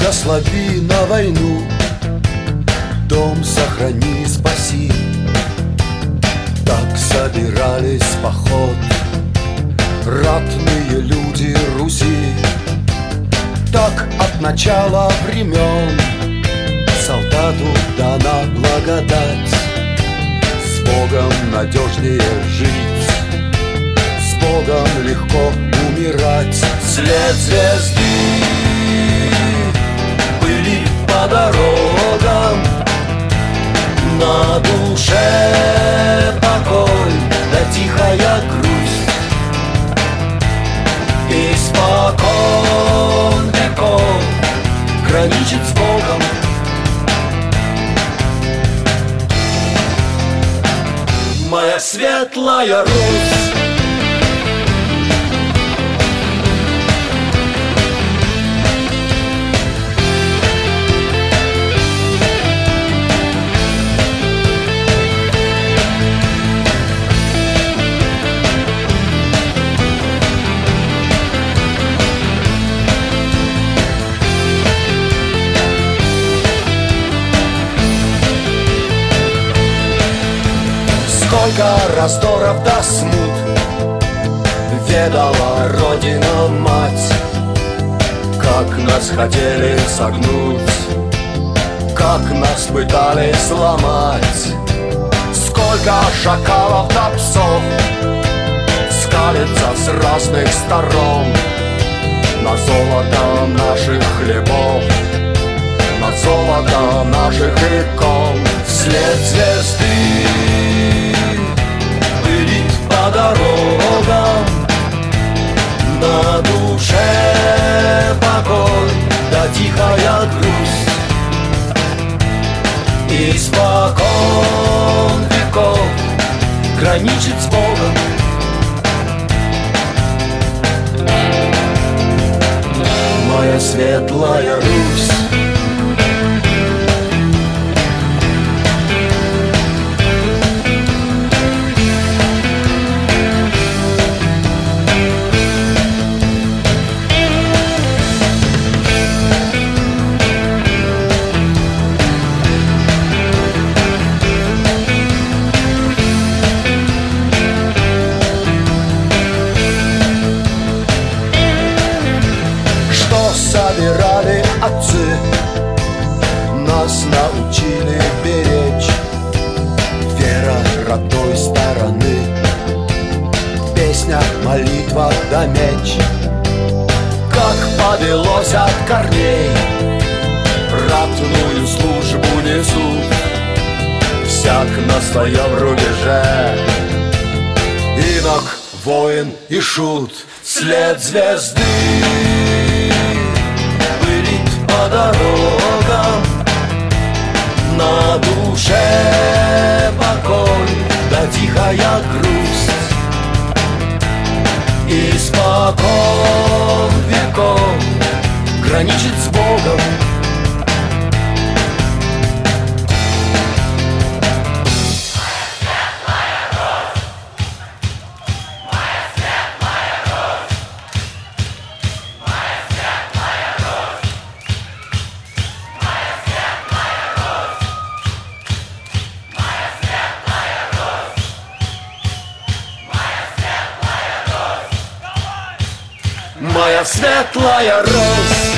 благослови на войну, дом сохрани, спаси. Так собирались в поход ратные люди Руси. Так от начала времен солдату дана благодать. С Богом надежнее жить, с Богом легко умирать. След звезды пылит по дорогам, на душе покой да тихая грусть. Испокон веков граничит с Богом. Моя светлая Русь. Сколько раздоров да смут ведала Родина-мать, как нас хотели согнуть, как нас пытались сломать. Сколько шакалов да псов скалится с разных сторон на золото наших хлебов, на золото наших икон. След звезды пылит по дорогам, на душе покой да тихая грусть. Испокон веков граничит с Богом. Моя светлая Русь. Собирали отцы, нас научили беречь. Вера родной стороны, песня, молитва да меч. Как повелось от корней, ратную службу несут, всяк на своем рубеже, инок, воин и шут. След звезды по дорогам, на душе покой да тихая грусть. Испокон веков граничит с Богом. Моя светлая Русь.